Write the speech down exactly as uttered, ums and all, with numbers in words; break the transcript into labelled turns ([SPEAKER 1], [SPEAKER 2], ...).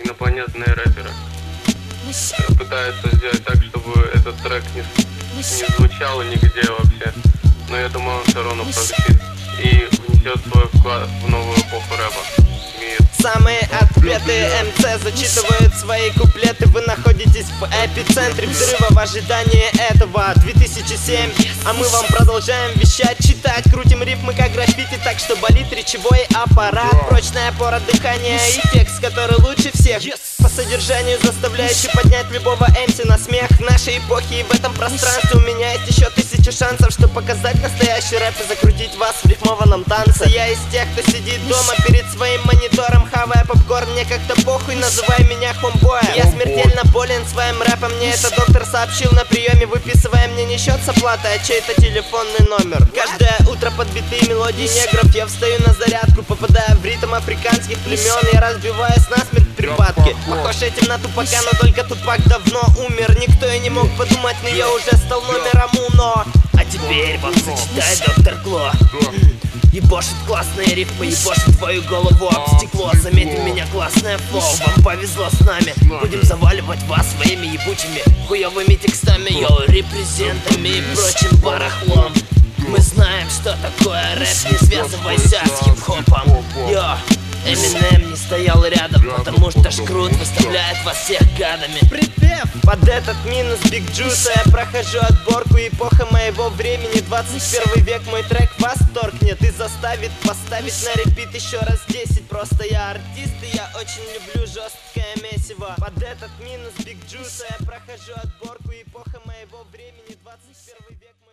[SPEAKER 1] инопланетные рэперы пытаются сделать так, чтобы этот трек не, не звучал нигде вообще. Но я думаю, он все равно прогрессит и внесет свой вклад в новую эпоху рэпа.
[SPEAKER 2] Самые отпетые эм цэ зачитывают свои куплеты. Вы находитесь в эпицентре взрыва в ожидании этого две тысячи семь. А мы вам продолжаем вещать, читать, крутим рифмы как граффити, так что болит речевой аппарат. Прочная опора дыхания и текст, который лучше всех, по содержанию заставляющий поднять любого эм си на смех нашей эпохи. И в этом пространстве у меня есть еще тысяча шансов, чтобы показать настоящий рэп и закрутить вас в рифмованном танце. Я из тех, кто сидит дома перед своим монитором, хавая попкорн, мне как-то похуй, называй меня хомбоем. Я смертельно болен своим рэпом, мне это доктор сообщил на приеме, выписывая мне не счет с оплатой, а чей-то телефонный номер. Каждое утро под биты мелодии негров я встаю на зарядку, попадая в ритм африканских племен. Я разбиваюсь насмерть в припадке, похож этим на тупака, но только Тупак давно умер. Никто и не мог подумать, но я уже стал номером уно. А теперь вам зачитай доктор Кло. Ебошит классные рифмы, ебошит твою голову об стекло. Заметим меня, классное флоу, вам повезло с нами. Будем заваливать вас своими ебучими хуёвыми текстами, йоу, репрезентами и прочим барахлом. Мы знаем, что такое рэп, не связывайся с хип-хопом. Йо, Эминем не стоял рядом, потому что Шкрут выставляет вас всех гадами. Припев под этот минус Биг Джуса я прохожу отборку. Эпоха моего времени, двадцать первый век, мой трек вас торкнет и заставит поставить на репит еще раз десять. Просто я артист и я очень люблю жесткое месиво. Под этот минус Биг Джуса я прохожу отборку. Эпоха моего времени, двадцать первый век.